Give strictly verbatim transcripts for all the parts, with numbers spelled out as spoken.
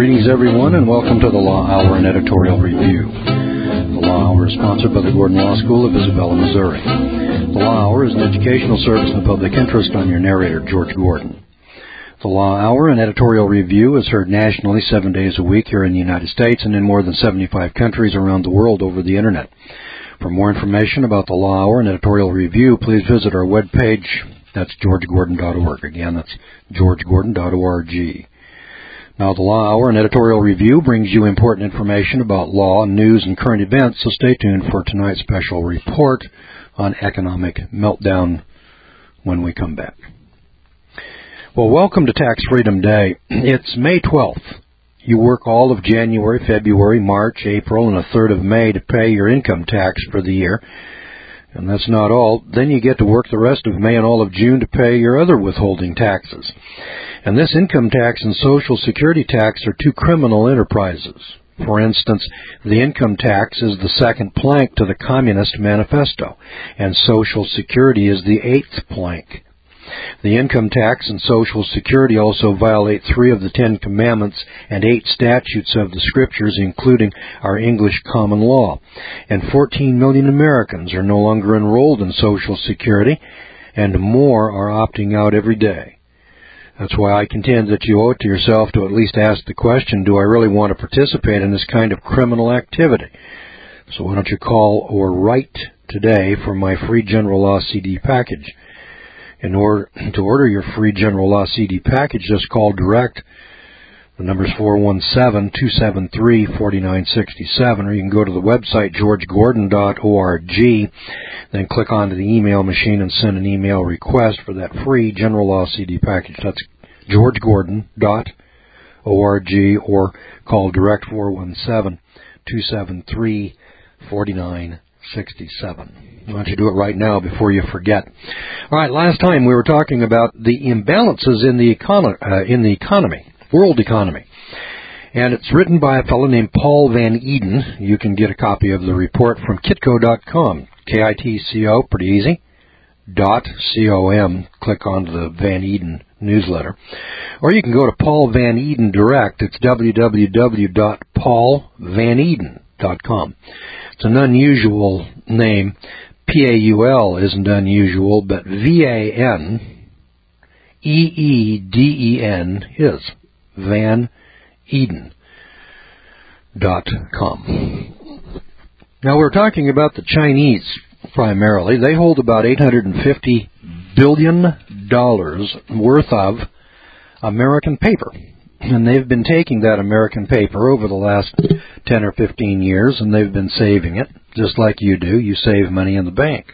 Greetings, everyone, and welcome to the Law Hour and Editorial Review. The Law Hour is sponsored by the Gordon Law School of Isabella, Missouri. The Law Hour is an educational service in the public interest. I'm your narrator, George Gordon. The Law Hour and Editorial Review is heard nationally seven days a week here in the United States and in more than seventy-five countries around the world over the Internet. For more information about the Law Hour and Editorial Review, please visit our webpage. That's george gordon dot org. Again, that's george gordon dot org. Now, the Law Hour and Editorial Review brings you important information about law, news, and current events, so stay tuned for tonight's special report on economic meltdown when we come back. Well, welcome to Tax Freedom Day. It's May twelfth. You work all of January, February, March, April, and a third of May to pay your income tax for the year. And that's not all. Then you get to work the rest of May and all of June to pay your other withholding taxes. And this income tax and Social Security tax are two criminal enterprises. For instance, the income tax is the second plank to the Communist Manifesto, and Social Security is the eighth plank. The income tax and Social Security also violate three of the Ten Commandments and eight statutes of the Scriptures, including our English common law. And fourteen million Americans are no longer enrolled in Social Security, and more are opting out every day. That's why I contend that you owe it to yourself to at least ask the question, do I really want to participate in this kind of criminal activity? So why don't you call or write today for my free General Law C D package? In order to order your free General Law C D package, just call direct. The number is four one seven, two seven three, four nine six seven, or you can go to the website george gordon dot org, then click onto the email machine and send an email request for that free General Law C D package. That's george gordon dot org, or call direct four one seven, two seven three, four nine six seven. Why don't you do it right now before you forget? All right, last time we were talking about the imbalances in the, econo- uh, in the economy, world economy. And it's written by a fellow named Paul Van Eden. You can get a copy of the report from kitco dot com, K I T C O, pretty easy, dot C O M. Click on the Van Eden newsletter. Or you can go to Paul Van Eden Direct. It's w w w dot paul van eden dot com. It's an unusual name. P A U L isn't unusual, but V A N E E D E N is. Van Eden dot com. Now, we're talking about the Chinese primarily. They hold about eight hundred fifty billion dollars worth of American paper. And they've been taking that American paper over the last ten or fifteen years, and they've been saving it, just like you do. You save money in the bank.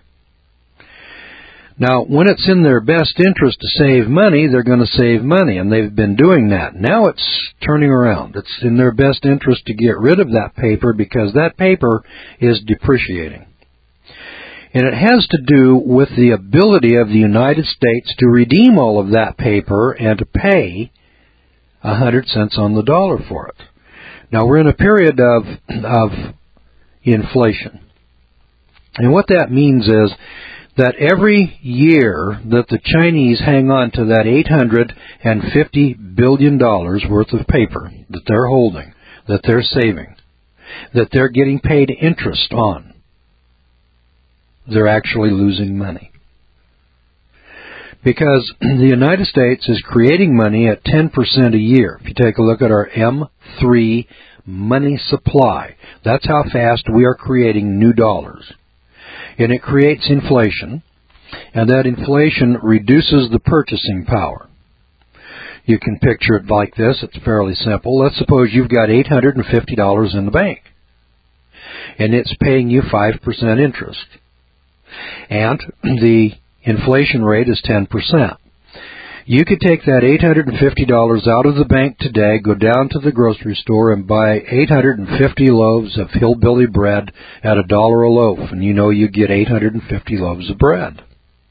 Now, when it's in their best interest to save money, they're going to save money, and they've been doing that. Now it's turning around. It's in their best interest to get rid of that paper because that paper is depreciating. And it has to do with the ability of the United States to redeem all of that paper and to pay a hundred cents on the dollar for it. Now, we're in a period of, of inflation. And what that means is that every year that the Chinese hang on to that eight hundred fifty billion dollars worth of paper that they're holding, that they're saving, that they're getting paid interest on, they're actually losing money. Because the United States is creating money at ten percent a year. If you take a look at our M three money supply, that's how fast we are creating new dollars. And it creates inflation, and that inflation reduces the purchasing power. You can picture it like this. It's fairly simple. Let's suppose you've got eight hundred fifty dollars in the bank, and it's paying you five percent interest. And the inflation rate is ten percent. You could take that eight hundred fifty dollars out of the bank today, go down to the grocery store and buy eight hundred fifty loaves of hillbilly bread at a dollar a loaf, and you know you get eight hundred fifty loaves of bread.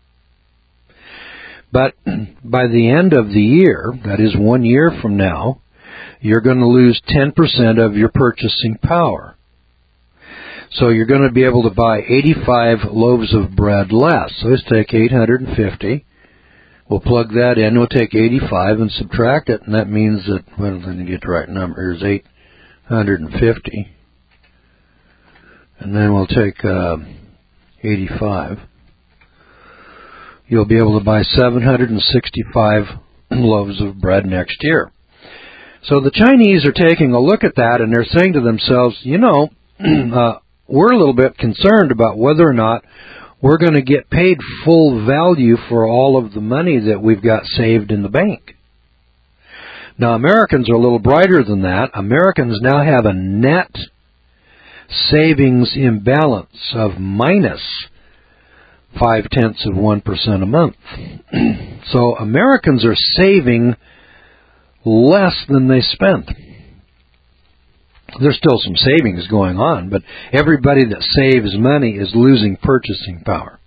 But by the end of the year, that is one year from now, you're going to lose ten percent of your purchasing power. So you're going to be able to buy eighty-five loaves of bread less. So let's take eight hundred fifty We'll plug that in. We'll take eighty-five and subtract it, and that means that, well, let me get the right number. Here's eight hundred fifty. And then we'll take uh, eighty-five. You'll be able to buy seven hundred sixty-five loaves of bread next year. So the Chinese are taking a look at that, and they're saying to themselves, you know, uh, we're a little bit concerned about whether or not we're going to get paid full value for all of the money that we've got saved in the bank. Now, Americans are a little brighter than that. Americans now have a net savings imbalance of minus five-tenths of one percent a month. So Americans are saving less than they spend. There's still some savings going on, but everybody that saves money is losing purchasing power.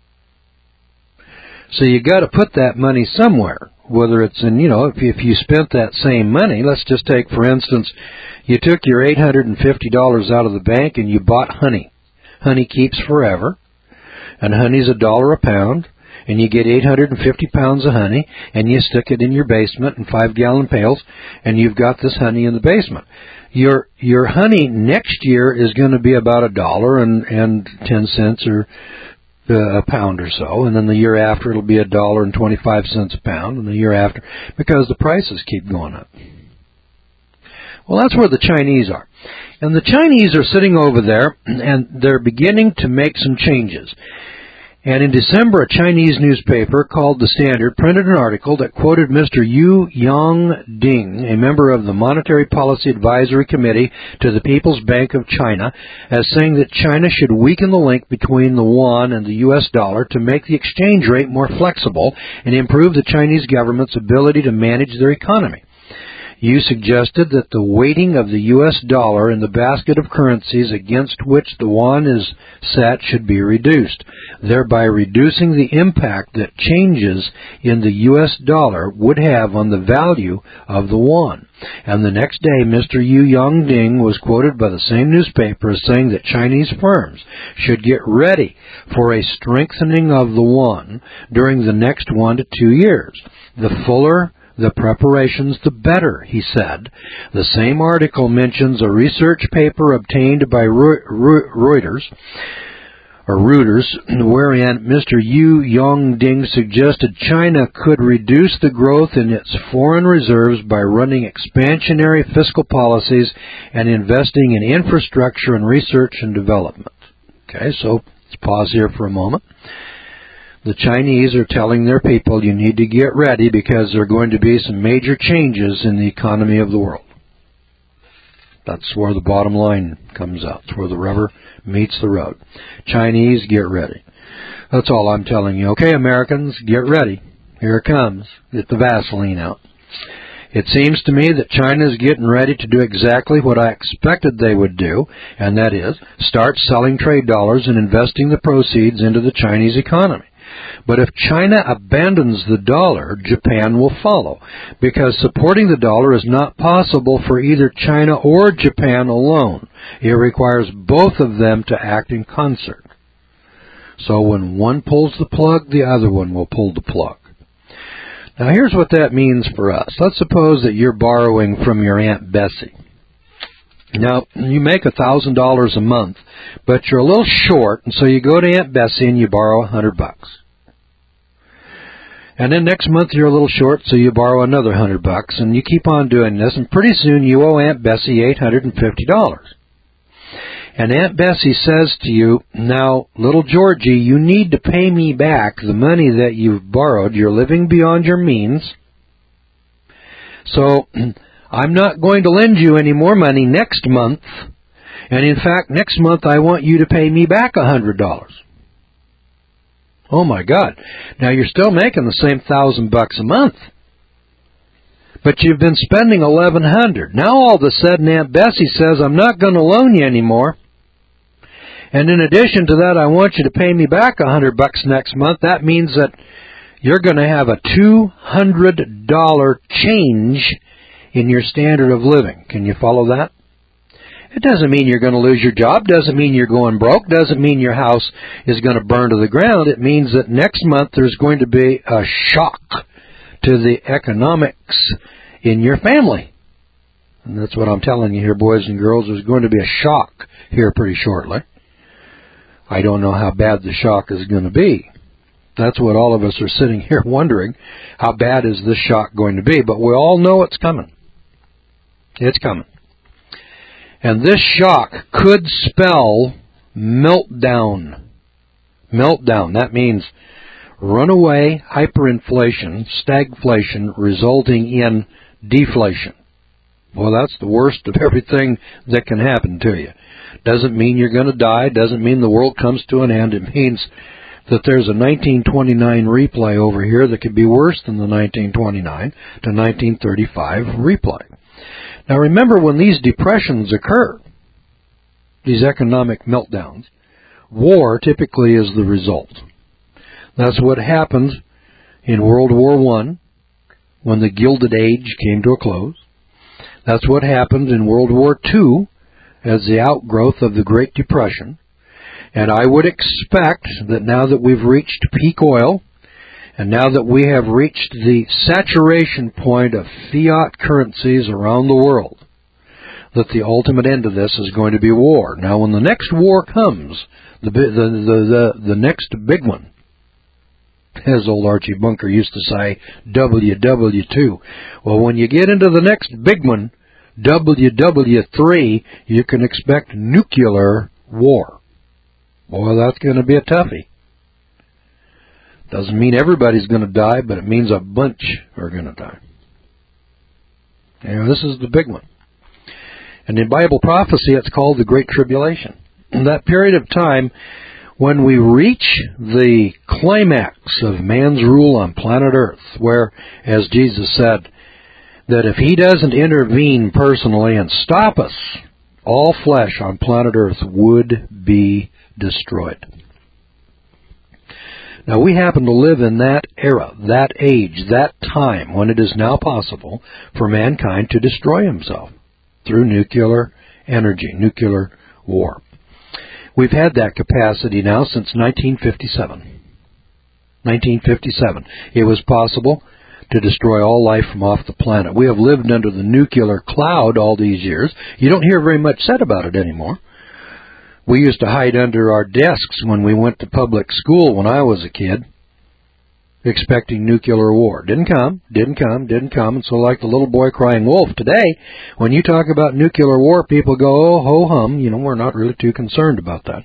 So you got to put that money somewhere, whether it's in, you know, if you, if you spent that same money, let's just take, for instance, you took your eight hundred fifty dollars out of the bank and you bought honey. Honey keeps forever, and honey's a dollar a pound, and you get eight hundred fifty pounds of honey, and you stick it in your basement in five-gallon pails, and you've got this honey in the basement. Your your honey next year is going to be about a dollar and and ten cents or uh, a pound or so, and then the year after it'll be a dollar and twenty-five cents a pound, and the year after, because the prices keep going up. Well, that's where the Chinese are. And the Chinese are sitting over there, and they're beginning to make some changes. And in December, a Chinese newspaper called The Standard printed an article that quoted Mister Yu Yongding, a member of the Monetary Policy Advisory Committee to the People's Bank of China, as saying that China should weaken the link between the yuan and the U S dollar to make the exchange rate more flexible and improve the Chinese government's ability to manage their economy. You suggested that the weighting of the U S dollar in the basket of currencies against which the yuan is set should be reduced, thereby reducing the impact that changes in the U S dollar would have on the value of the yuan. And the next day, Mister Yu Yongding was quoted by the same newspaper as saying that Chinese firms should get ready for a strengthening of the yuan during the next one to two years. The fuller the preparations, the better, he said. The same article mentions a research paper obtained by Reuters, or Reuters, wherein Mister Yu Yongding suggested China could reduce the growth in its foreign reserves by running expansionary fiscal policies and investing in infrastructure and research and development. Okay, so let's pause here for a moment. The Chinese are telling their people, you need to get ready because there are going to be some major changes in the economy of the world. That's where the bottom line comes out. It's where the rubber meets the road. Chinese, get ready. That's all I'm telling you. Okay, Americans, get ready. Here it comes. Get the Vaseline out. It seems to me that China is getting ready to do exactly what I expected they would do, and that is start selling trade dollars and investing the proceeds into the Chinese economy. But if China abandons the dollar, Japan will follow, because supporting the dollar is not possible for either China or Japan alone. It requires both of them to act in concert. So when one pulls the plug, the other one will pull the plug. Now here's what that means for us. Let's suppose that you're borrowing from your Aunt Bessie. Now, you make one thousand dollars a month, but you're a little short, and so you go to Aunt Bessie and you borrow one hundred bucks. And then next month you're a little short, so you borrow another one hundred bucks, and you keep on doing this, and pretty soon you owe Aunt Bessie eight hundred fifty dollars. And Aunt Bessie says to you, now, little Georgie, you need to pay me back the money that you've borrowed. You're living beyond your means. So I'm not going to lend you any more money next month. And in fact, next month I want you to pay me back one hundred dollars. Oh my God. Now you're still making the same thousand bucks a month. But you've been spending eleven hundred. Now all of a sudden Aunt Bessie says, I'm not going to loan you anymore. And in addition to that, I want you to pay me back one hundred bucks next month. That means that you're going to have a two hundred dollars change in your standard of living. Can you follow that? It doesn't mean you're going to lose your job, doesn't mean you're going broke, doesn't mean your house is going to burn to the ground. It means that next month there's going to be a shock to the economics in your family. And that's what I'm telling you here, boys and girls. There's going to be a shock here pretty shortly. I don't know how bad the shock is going to be. That's what all of us are sitting here wondering. How bad is this shock going to be? But we all know it's coming. It's coming. And this shock could spell meltdown. Meltdown. That means runaway hyperinflation, stagflation, resulting in deflation. Well, that's the worst of everything that can happen to you. Doesn't mean you're going to die. Doesn't mean the world comes to an end. It means that there's a nineteen twenty-nine replay over here that could be worse than the nineteen twenty-nine to nineteen thirty-five replay. Now remember, when these depressions occur, these economic meltdowns, war typically is the result. That's what happened in World War One when the Gilded Age came to a close. That's what happened in World War Two as the outgrowth of the Great Depression. And I would expect that now that we've reached peak oil, and now that we have reached the saturation point of fiat currencies around the world, that the ultimate end of this is going to be war. Now, when the next war comes, the the the the, the next big one, as old Archie Bunker used to say, W W two. Well, when you get into the next big one, W W three, you can expect nuclear war. Boy, that's going to be a toughie. Doesn't mean everybody's going to die, but it means a bunch are going to die. And this is the big one. And in Bible prophecy, it's called the Great Tribulation. In that period of time, when we reach the climax of man's rule on planet Earth, where, as Jesus said, that if he doesn't intervene personally and stop us, all flesh on planet Earth would be destroyed. Now, we happen to live in that era, that age, that time, when it is now possible for mankind to destroy himself through nuclear energy, nuclear war. We've had that capacity now since nineteen fifty-seven. nineteen fifty-seven. It was possible to destroy all life from off the planet. We have lived under the nuclear cloud all these years. You don't hear very much said about it anymore. We used to hide under our desks when we went to public school when I was a kid, expecting nuclear war. Didn't come, didn't come, didn't come. And so like the little boy crying wolf, today, when you talk about nuclear war, people go, oh, ho-hum. You know, we're not really too concerned about that.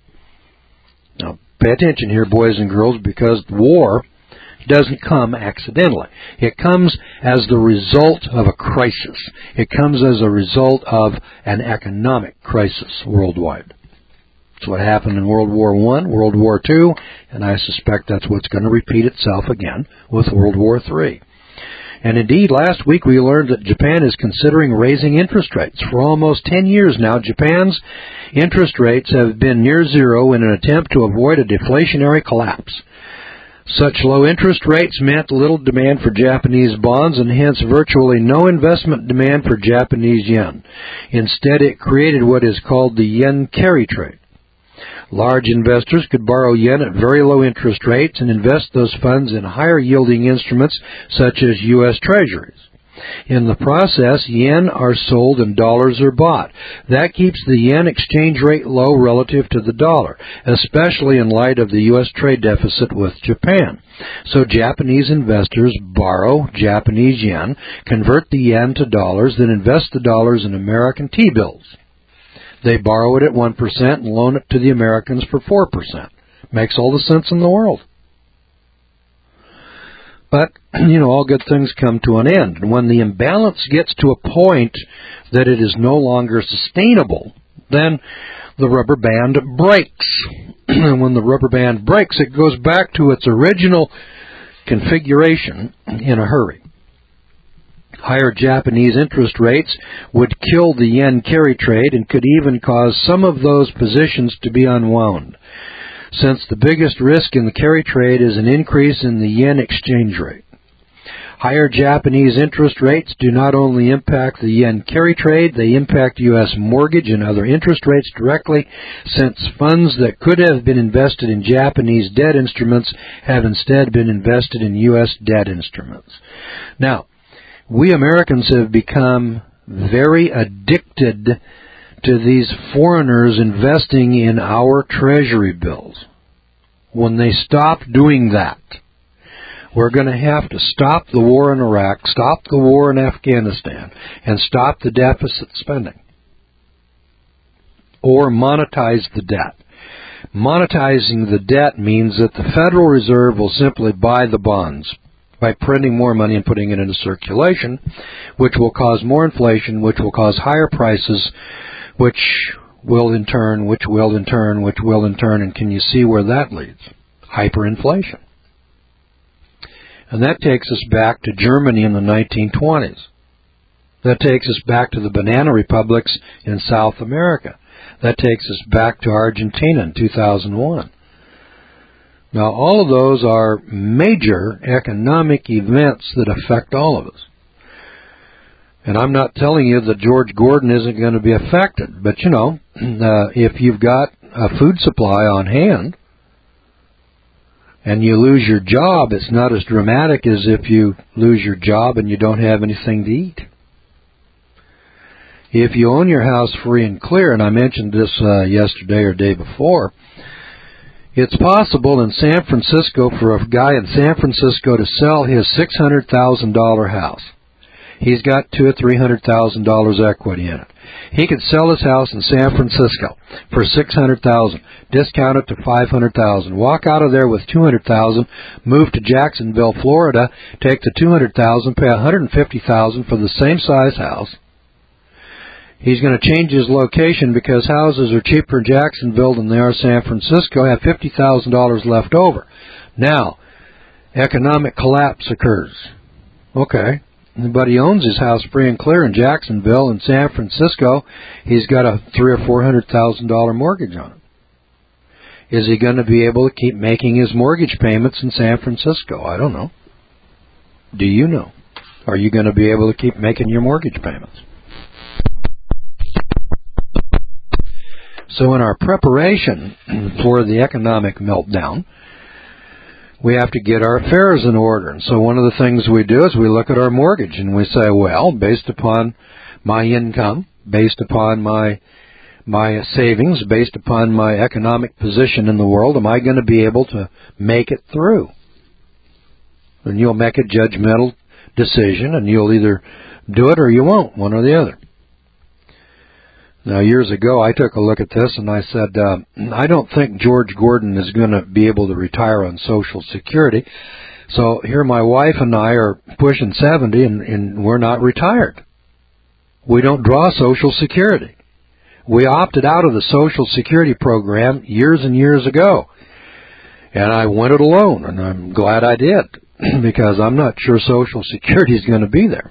Now, pay attention here, boys and girls, because war doesn't come accidentally. It comes as the result of a crisis. It comes as a result of an economic crisis worldwide. That's what happened in World War One, World War Two, and I suspect that's what's going to repeat itself again with World War Three. And indeed, last week we learned that Japan is considering raising interest rates. For almost ten years now, Japan's interest rates have been near zero in an attempt to avoid a deflationary collapse. Such low interest rates meant little demand for Japanese bonds and hence virtually no investment demand for Japanese yen. Instead, it created what is called the yen carry trade. Large investors could borrow yen at very low interest rates and invest those funds in higher-yielding instruments such as U S Treasuries. In the process, yen are sold and dollars are bought. That keeps the yen exchange rate low relative to the dollar, especially in light of the U S trade deficit with Japan. So Japanese investors borrow Japanese yen, convert the yen to dollars, then invest the dollars in American T-bills. They borrow it at one percent and loan it to the Americans for four percent. Makes all the sense in the world. But, you know, all good things come to an end. And when the imbalance gets to a point that it is no longer sustainable, then the rubber band breaks. And when the rubber band breaks, it goes back to its original configuration in a hurry. Higher Japanese interest rates would kill the yen carry trade and could even cause some of those positions to be unwound, since the biggest risk in the carry trade is an increase in the yen exchange rate. Higher Japanese interest rates do not only impact the yen carry trade, they impact U S mortgage and other interest rates directly, since funds that could have been invested in Japanese debt instruments have instead been invested in U S debt instruments. Now, we Americans have become very addicted to these foreigners investing in our treasury bills. When they stop doing that, we're going to have to stop the war in Iraq, stop the war in Afghanistan, and stop the deficit spending. Or monetize the debt. Monetizing the debt means that the Federal Reserve will simply buy the bonds by printing more money and putting it into circulation, which will cause more inflation, which will cause higher prices, which will in turn, which will in turn, which will in turn, and can you see where that leads? Hyperinflation. And that takes us back to Germany in the nineteen twenties. That takes us back to the banana republics in South America. That takes us back to Argentina in two thousand one. Now, all of those are major economic events that affect all of us. And I'm not telling you that George Gordon isn't going to be affected, but, you know, uh, if you've got a food supply on hand and you lose your job, it's not as dramatic as if you lose your job and you don't have anything to eat. If you own your house free and clear, and I mentioned this uh, yesterday or day before, it's possible in San Francisco for a guy in San Francisco to sell his six hundred thousand dollars house. He's got two or three hundred thousand dollars equity in it. He could sell his house in San Francisco for six hundred thousand dollars, discount it to five hundred thousand dollars, walk out of there with two hundred thousand dollars, move to Jacksonville, Florida, take the two hundred thousand dollars, pay one hundred fifty thousand dollars for the same size house. He's going to change his location because houses are cheaper in Jacksonville than they are San Francisco, have fifty thousand dollars left over. Now, economic collapse occurs. Okay. But he owns his house free and clear in Jacksonville and San Francisco. He's got a three or four hundred thousand dollar mortgage on it. Is he going to be able to keep making his mortgage payments in San Francisco? I don't know. Do you know? Are you going to be able to keep making your mortgage payments? So in our preparation for the economic meltdown, we have to get our affairs in order. And so one of the things we do is we look at our mortgage and we say, well, based upon my income, based upon my my savings, based upon my economic position in the world, am I going to be able to make it through? And you'll make a judgmental decision, and you'll either do it or you won't, one or the other. Now, years ago, I took a look at this, and I said, uh, I don't think George Gordon is going to be able to retire on Social Security. So here my wife and I are pushing seventy, and, and we're not retired. We don't draw Social Security. We opted out of the Social Security program years and years ago. And I went it alone, and I'm glad I did, because I'm not sure Social Security is going to be there.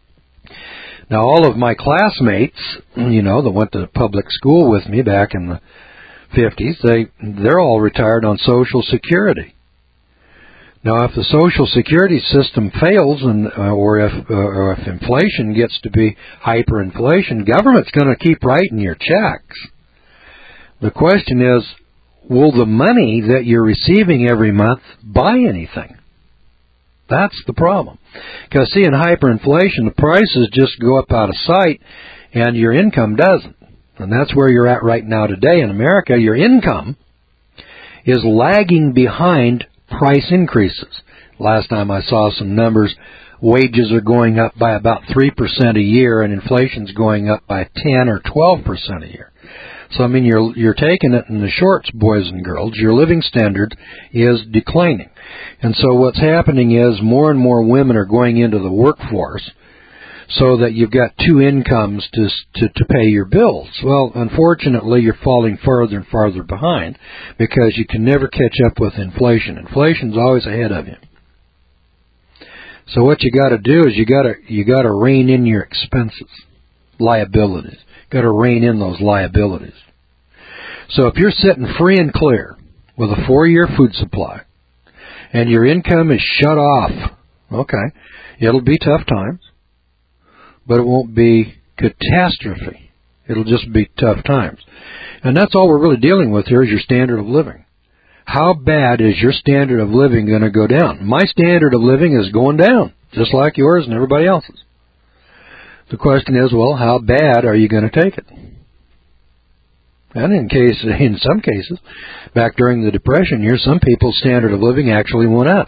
Now, all of my classmates, you know, that went to public school with me back in the fifties, they, they're all retired on Social Security. Now, if the Social Security system fails, and uh, or if uh, or if inflation gets to be hyperinflation, government's going to keep writing your checks. The question is, will the money that you're receiving every month buy anything? That's the problem. Because, see, in hyperinflation, the prices just go up out of sight, and your income doesn't. And that's where you're at right now today. In America, your income is lagging behind price increases. Last time I saw some numbers, wages are going up by about three percent a year, and inflation's going up by ten or twelve percent a year. So, I mean, you're you're taking it in the shorts, boys and girls. Your living standard is declining. And so what's happening is more and more women are going into the workforce so that you've got two incomes to, to, to pay your bills. Well, unfortunately, you're falling farther and farther behind because you can never catch up with inflation. Inflation's always ahead of you. So what you got to do is you got to you got to rein in your expenses, liabilities. Got to rein in those liabilities. So if you're sitting free and clear with a four-year food supply, and your income is shut off Okay. It'll be tough times, but it won't be catastrophe. It'll just be tough times. And that's all we're really dealing with here is your standard of living. How bad is your standard of living going to go down? My standard of living is going down, just like yours and everybody else's. The question is, well, how bad are you going to take it? And in case, in some cases, back during the Depression years, some people's standard of living actually went up.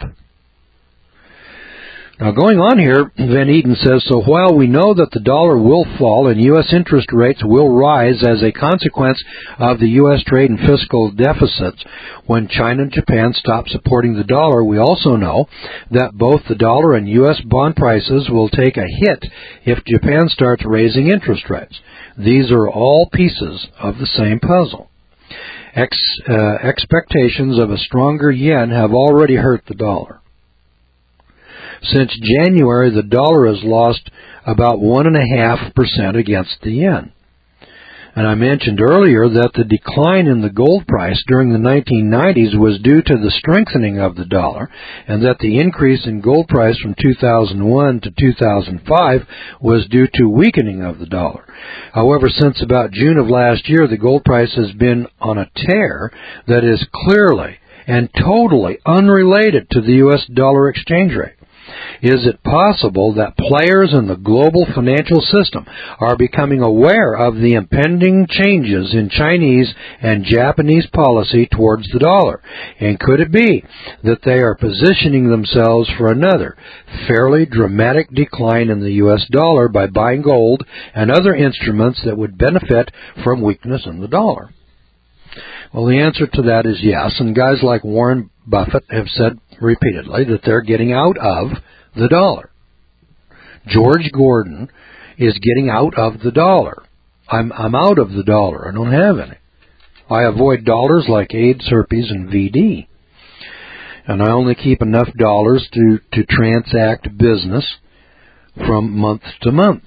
Now, going on here, Van Eden says, so while we know that the dollar will fall and U S interest rates will rise as a consequence of the U S trade and fiscal deficits, when China and Japan stop supporting the dollar, we also know that both the dollar and U S bond prices will take a hit if Japan starts raising interest rates. These are all pieces of the same puzzle. Ex, uh, expectations of a stronger yen have already hurt the dollar. Since January, the dollar has lost about one point five percent against the yen. And I mentioned earlier that the decline in the gold price during the nineteen nineties was due to the strengthening of the dollar, and that the increase in gold price from two thousand one to two thousand five was due to weakening of the dollar. However, since about June of last year, the gold price has been on a tear that is clearly and totally unrelated to the U S dollar exchange rate. Is it possible that players in the global financial system are becoming aware of the impending changes in Chinese and Japanese policy towards the dollar? And could it be that they are positioning themselves for another fairly dramatic decline in the U S dollar by buying gold and other instruments that would benefit from weakness in the dollar? Well, the answer to that is yes, and guys like Warren Buffett have said repeatedly that they're getting out of the dollar. George Gordon is getting out of the dollar. I'm I'm out of the dollar. I don't have any. I avoid dollars like AIDS, herpes, and V D. And I only keep enough dollars to, to transact business from month to month.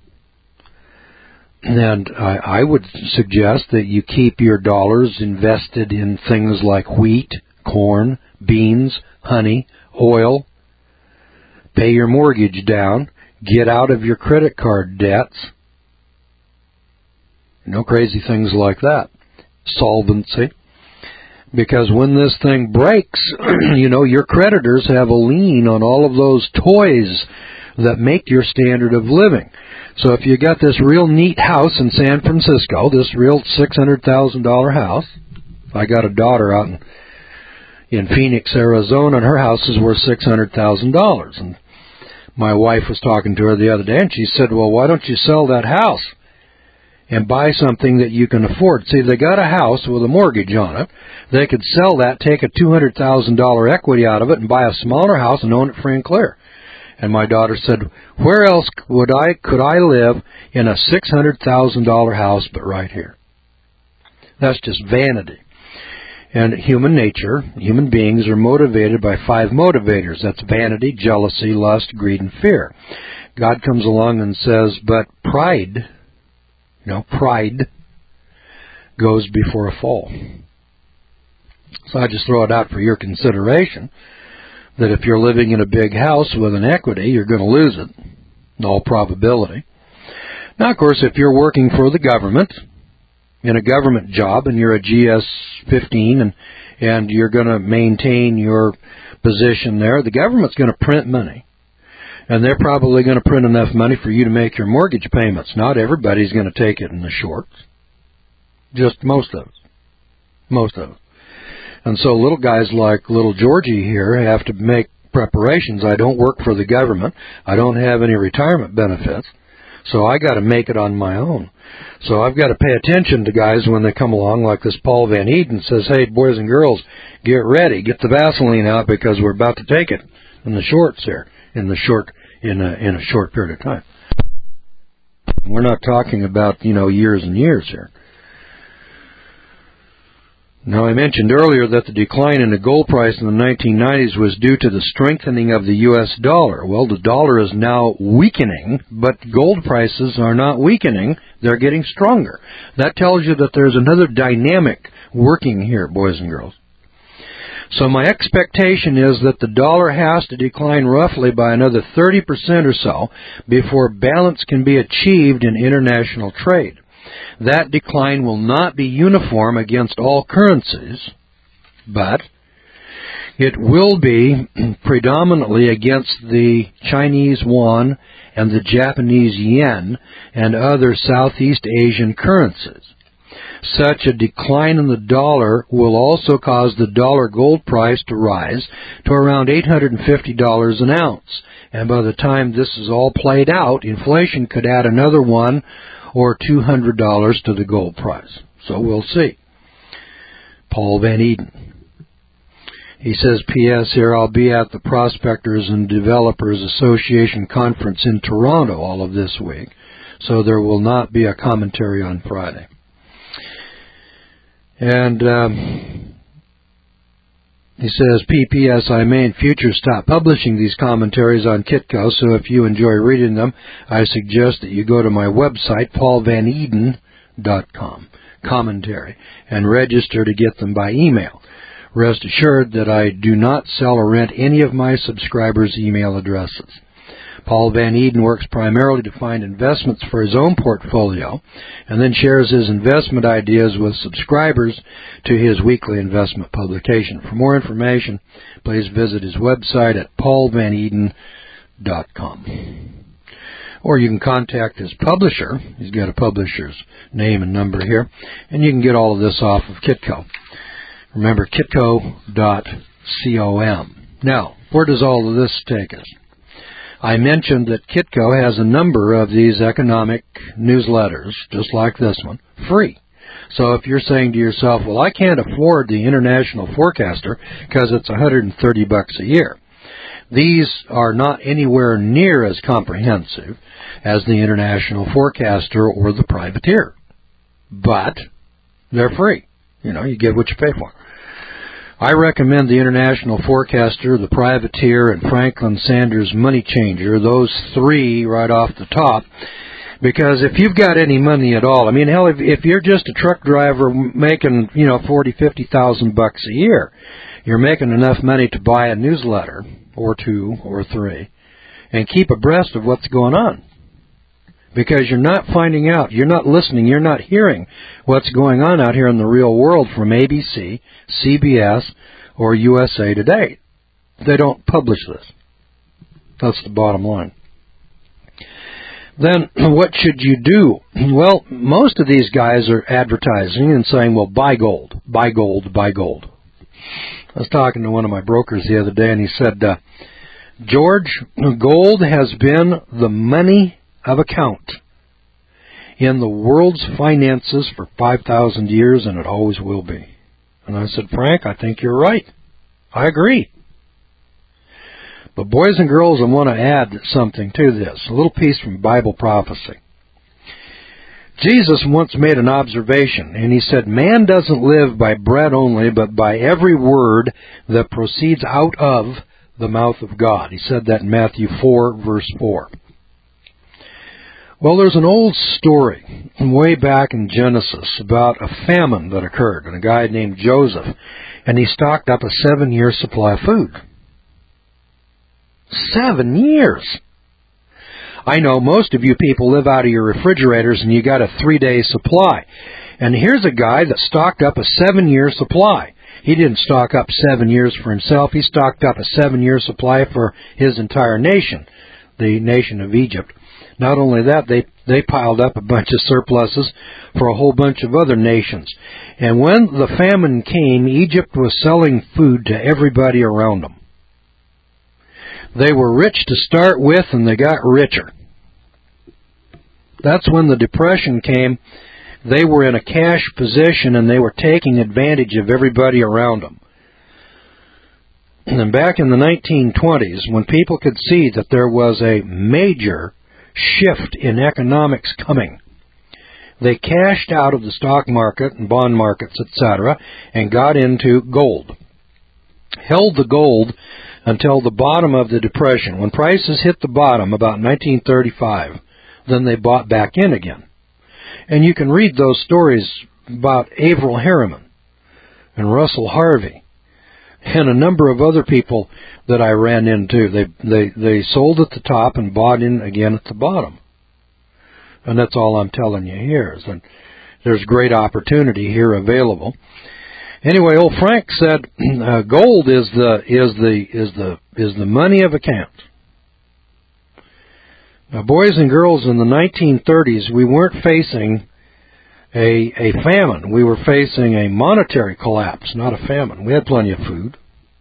And I, I would suggest that you keep your dollars invested in things like wheat, corn, beans, honey, oil. Pay your mortgage down. Get out of your credit card debts. No crazy things like that. Solvency. Because when this thing breaks, you know, your creditors have a lien on all of those toys that make your standard of living. So if you got this real neat house in San Francisco, this real six hundred thousand dollars house, I got a daughter out in in Phoenix, Arizona, and her house is worth six hundred thousand dollars. And my wife was talking to her the other day, and she said, well, why don't you sell that house and buy something that you can afford? See, they got a house with a mortgage on it. They could sell that, take a two hundred thousand dollars equity out of it, and buy a smaller house and own it free and clear. And my daughter said, where else would I could I live in a six hundred thousand dollars house but right here? That's just vanity. And human nature, human beings are motivated by five motivators. That's vanity, jealousy, lust, greed, and fear. God comes along and says, but pride, you know, pride goes before a fall. So I just throw it out for your consideration, that if you're living in a big house with an equity, you're going to lose it, in all probability. Now, of course, if you're working for the government, in a government job, and you're a G S fifteen, and and you're going to maintain your position there, the government's going to print money. And they're probably going to print enough money for you to make your mortgage payments. Not everybody's going to take it in the shorts. Just most of us. Most of us. And so little guys like little Georgie here have to make preparations. I don't work for the government. I don't have any retirement benefits. So I got to make it on my own. So I've got to pay attention to guys when they come along, like this Paul Van Eden says, hey, boys and girls, get ready. Get the Vaseline out because we're about to take it in the shorts here, in the short, in a, in a short period of time. We're not talking about, you know, years and years here. Now, I mentioned earlier that the decline in the gold price in the nineteen nineties was due to the strengthening of the U S dollar. Well, the dollar is now weakening, but gold prices are not weakening. They're getting stronger. That tells you that there's another dynamic working here, boys and girls. So my expectation is that the dollar has to decline roughly by another thirty percent or so before balance can be achieved in international trade. That decline will not be uniform against all currencies, but it will be predominantly against the Chinese yuan and the Japanese yen and other Southeast Asian currencies. Such a decline in the dollar will also cause the dollar gold price to rise to around eight hundred fifty dollars an ounce. And by the time this is all played out, inflation could add another one or two hundred dollars to the gold price. So we'll see. Paul Van Eden. He says, P S here, I'll be at the Prospectors and Developers Association Conference in Toronto all of this week, so there will not be a commentary on Friday. And um, he says, P P S, I may in future stop publishing these commentaries on Kitco, so if you enjoy reading them, I suggest that you go to my website, paul van eden dot com, commentary, and register to get them by email. Rest assured that I do not sell or rent any of my subscribers' email addresses. Paul Van Eden works primarily to find investments for his own portfolio and then shares his investment ideas with subscribers to his weekly investment publication. For more information, please visit his website at paul van eden dot com. Or you can contact his publisher. He's got a publisher's name and number here. And you can get all of this off of Kitco. Remember, kitco dot com. Now, where does all of this take us? I mentioned that Kitco has a number of these economic newsletters, just like this one, free. So if you're saying to yourself, well, I can't afford the International Forecaster because it's one hundred thirty bucks a year. These are not anywhere near as comprehensive as the International Forecaster or the Privateer. But they're free. You know, you get what you pay for. I recommend the International Forecaster, the Privateer, and Franklin Sanders Money Changer, those three right off the top, because if you've got any money at all, I mean, hell, if, if you're just a truck driver making, you know, forty, fifty thousand bucks a year, you're making enough money to buy a newsletter, or two, or three, and keep abreast of what's going on. Because you're not finding out, you're not listening, you're not hearing what's going on out here in the real world from A B C, C B S, or U S A Today. They don't publish this. That's the bottom line. Then, what should you do? Well, most of these guys are advertising and saying, well, buy gold, buy gold, buy gold. I was talking to one of my brokers the other day, and he said, uh, George, gold has been the money of account in the world's finances for five thousand years, and it always will be. And I said, Frank, I think you're right. I agree. But boys and girls, I want to add something to this, a little piece from Bible prophecy. Jesus once made an observation, and he said, man doesn't live by bread only, but by every word that proceeds out of the mouth of God. He said that in Matthew four, verse four. Well, there's an old story way back in Genesis about a famine that occurred, and a guy named Joseph, and he stocked up a seven-year supply of food. Seven years! I know most of you people live out of your refrigerators, and you got a three-day supply. And here's a guy that stocked up a seven-year supply. He didn't stock up seven years for himself. He stocked up a seven-year supply for his entire nation, the nation of Egypt. Not only that, they, they piled up a bunch of surpluses for a whole bunch of other nations. And when the famine came, Egypt was selling food to everybody around them. They were rich to start with, and they got richer. That's when the Depression came. They were in a cash position, and they were taking advantage of everybody around them. And then back in the nineteen twenties, when people could see that there was a major shift in economics coming, they cashed out of the stock market and bond markets, et cetera, and got into gold. Held the gold until the bottom of the Depression. When prices hit the bottom about nineteen thirty-five, then they bought back in again. And you can read those stories about Averell Harriman and Russell Harvey and a number of other people that I ran into. They they they sold at the top and bought in again at the bottom. And that's all I'm telling you here is that there's great opportunity here available. Anyway, old Frank said uh, gold is the is the is the is the money of account. Now, boys and girls, in the nineteen thirties, we weren't facing a a famine. We were facing a monetary collapse, not a famine. We had plenty of food.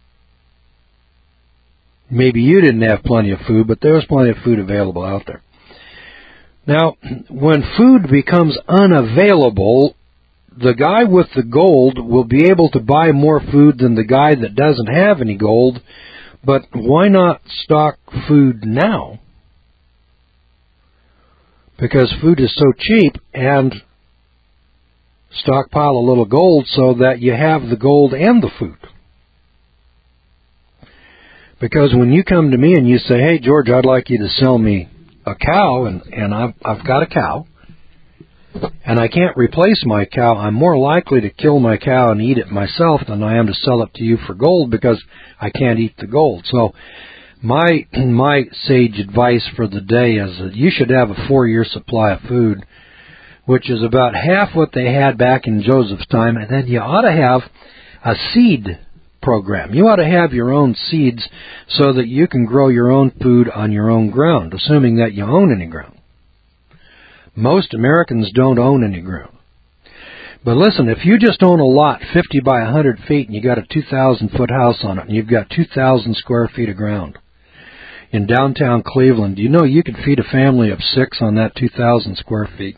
Maybe you didn't have plenty of food, but there was plenty of food available out there. Now, when food becomes unavailable, the guy with the gold will be able to buy more food than the guy that doesn't have any gold, but why not stock food now? Because food is so cheap, and stockpile a little gold so that you have the gold and the food. Because when you come to me and you say, hey, George, I'd like you to sell me a cow, and, and I've, I've got a cow, and I can't replace my cow, I'm more likely to kill my cow and eat it myself than I am to sell it to you for gold because I can't eat the gold. So my my sage advice for the day is that you should have a four-year supply of food, which is about half what they had back in Joseph's time, and then you ought to have a seed program. You ought to have your own seeds so that you can grow your own food on your own ground, assuming that you own any ground. Most Americans don't own any ground. But listen, if you just own a lot fifty by one hundred feet and you got a two thousand foot house on it and you've got two thousand square feet of ground in downtown Cleveland, do you know you could feed a family of six on that two thousand square feet?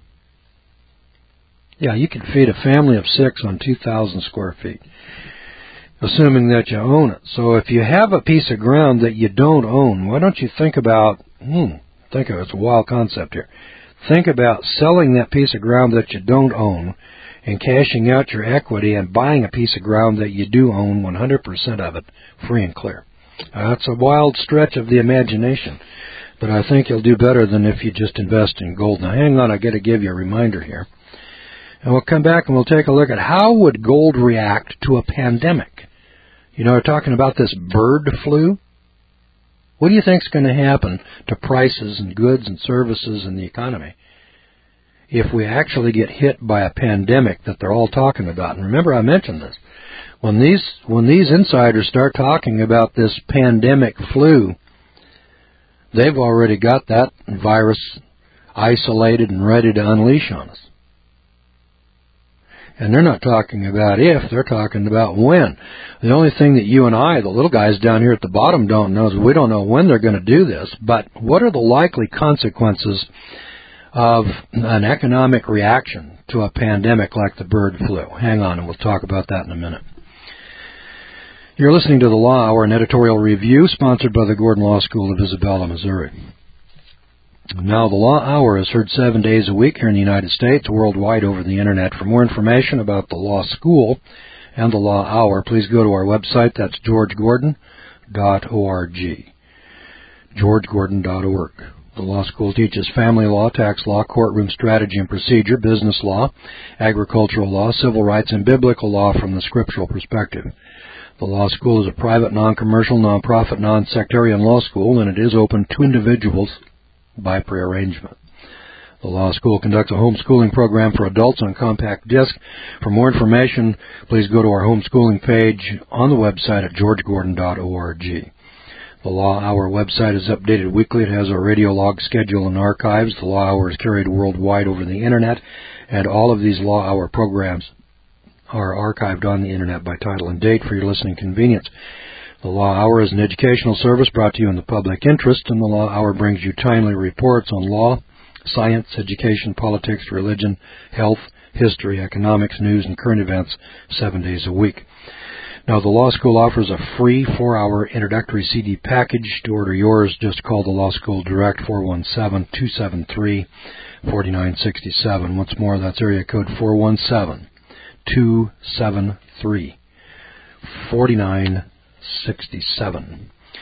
Yeah, you could feed a family of six on two thousand square feet, assuming that you own it. So if you have a piece of ground that you don't own, why don't you think about, hmm, think of it, it's a wild concept here. Think about selling that piece of ground that you don't own and cashing out your equity and buying a piece of ground that you do own, one hundred percent of it, free and clear. Uh, that's a wild stretch of the imagination, but I think you'll do better than if you just invest in gold. Now, hang on, I got to give you a reminder here. And we'll come back and we'll take a look at how would gold react to a pandemic. You know, we're talking about this bird flu. What do you think is going to happen to prices and goods and services in the economy if we actually get hit by a pandemic that they're all talking about? And remember, I mentioned this. When these when these insiders start talking about this pandemic flu, they've already got that virus isolated and ready to unleash on us. And they're not talking about if, they're talking about when. The only thing that you and I, the little guys down here at the bottom, don't know is we don't know when they're going to do this, but what are the likely consequences of an economic reaction to a pandemic like the bird flu? Hang on, and we'll talk about that in a minute. You're listening to the Law Hour, an editorial review sponsored by the Gordon Law School of Isabella, Missouri. Now, the Law Hour is heard seven days a week here in the United States, worldwide over the Internet. For more information about the Law School and the Law Hour, please go to our website. That's george gordon dot org. george gordon dot org. The Law School teaches family law, tax law, courtroom strategy and procedure, business law, agricultural law, civil rights, and biblical law from the scriptural perspective. The Law School is a private, non-commercial, non-profit, non-sectarian law school, and it is open to individuals by prearrangement. The Law School conducts a homeschooling program for adults on compact disc. For more information, please go to our homeschooling page on the website at george gordon dot org. The Law Hour website is updated weekly. It has a radio log schedule and archives. The Law Hour is carried worldwide over the Internet, and all of these Law Hour programs are archived on the Internet by title and date for your listening convenience. The Law Hour is an educational service brought to you in the public interest, and the Law Hour brings you timely reports on law, science, education, politics, religion, health, history, economics, news, and current events seven days a week. Now, the Law School offers a free four-hour introductory C D package. To order yours, just call the Law School direct, four one seven, two seven three, four nine six seven. Once more, that's area code four one seven, two seven three, four nine six seven.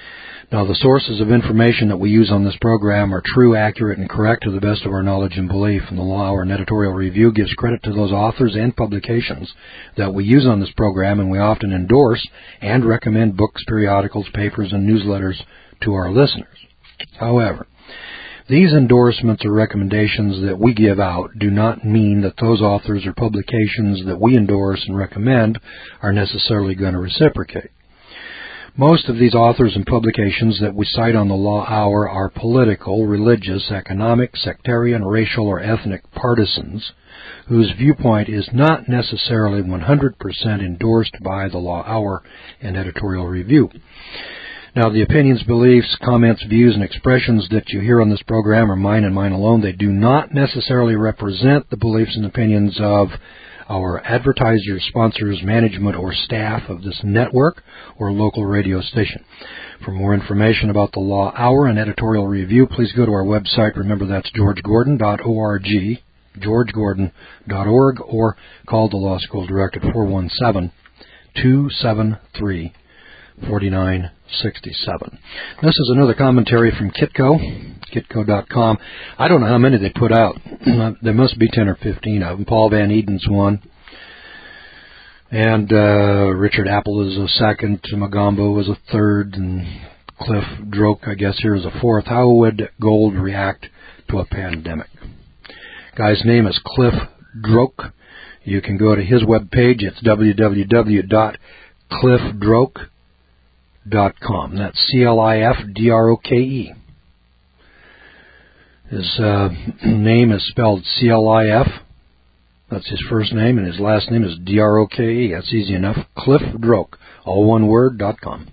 Now, the sources of information that we use on this program are true, accurate, and correct to the best of our knowledge and belief, and the Law Hour and Editorial Review gives credit to those authors and publications that we use on this program, and we often endorse and recommend books, periodicals, papers, and newsletters to our listeners. However, these endorsements or recommendations that we give out do not mean that those authors or publications that we endorse and recommend are necessarily going to reciprocate. Most of these authors and publications that we cite on the Law Hour are political, religious, economic, sectarian, racial, or ethnic partisans whose viewpoint is not necessarily one hundred percent endorsed by the Law Hour and Editorial Review. Now, the opinions, beliefs, comments, views, and expressions that you hear on this program are mine and mine alone. They do not necessarily represent the beliefs and opinions of our advertisers, sponsors, management, or staff of this network or local radio station. For more information about the Law Hour and Editorial Review, please go to our website. Remember, that's george gordon dot org, george gordon dot org, or call the Law School Direct at four one seven, two seven three, four nine six seven. This is another commentary from Kitco, kitco dot com. I don't know how many they put out. There must be ten or fifteen of them. Paul Van Eden's one. And uh, Richard Apple is a second. Magambo is a third. And Cliff Droke, I guess, here is a fourth. How would gold react to a pandemic? Guy's name is Cliff Droke. You can go to his webpage. It's w w w dot cliff droke dot com. That's C L I F D R O K E. His uh, name is spelled C L I F. That's his first name, and his last name is D R O K E. That's easy enough. Cliff Droke, all one word, dot com.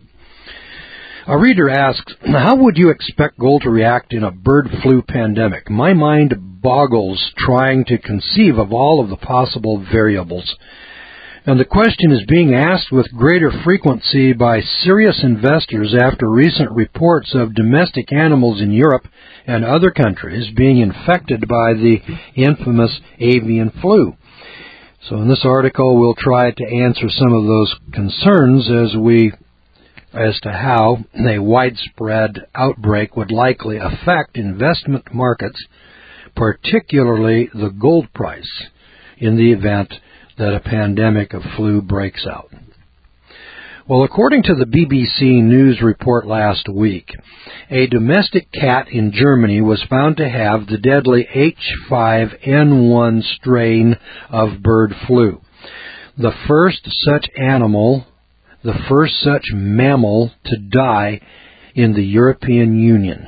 A reader asks, how would you expect gold to react in a bird flu pandemic? My mind boggles trying to conceive of all of the possible variables. And the question is being asked with greater frequency by serious investors after recent reports of domestic animals in Europe and other countries being infected by the infamous avian flu. So in this article, we'll try to answer some of those concerns as we as to how a widespread outbreak would likely affect investment markets, particularly the gold price, in the event that a pandemic of flu breaks out. Well, according to the B B C News report last week, a domestic cat in Germany was found to have the deadly H five N one strain of bird flu. The first such animal, the first such mammal to die in the European Union.